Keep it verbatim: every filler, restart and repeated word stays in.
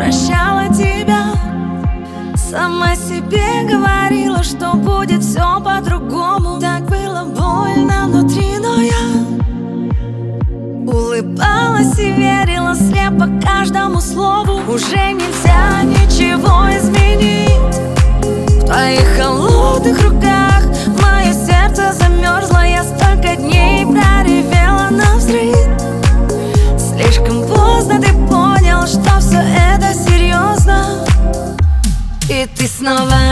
прощала тебя. Сама себе говорила, что будет все по-другому. Так было больно внутри, но я улыбалась и верила слепо каждому слову. Уже нельзя ничего изменить. В твоих холодных руках мое сердце замерзло. Я столько дней проревела навзрыд. Слишком поздно ты понял, что все это серьезно. И ты снова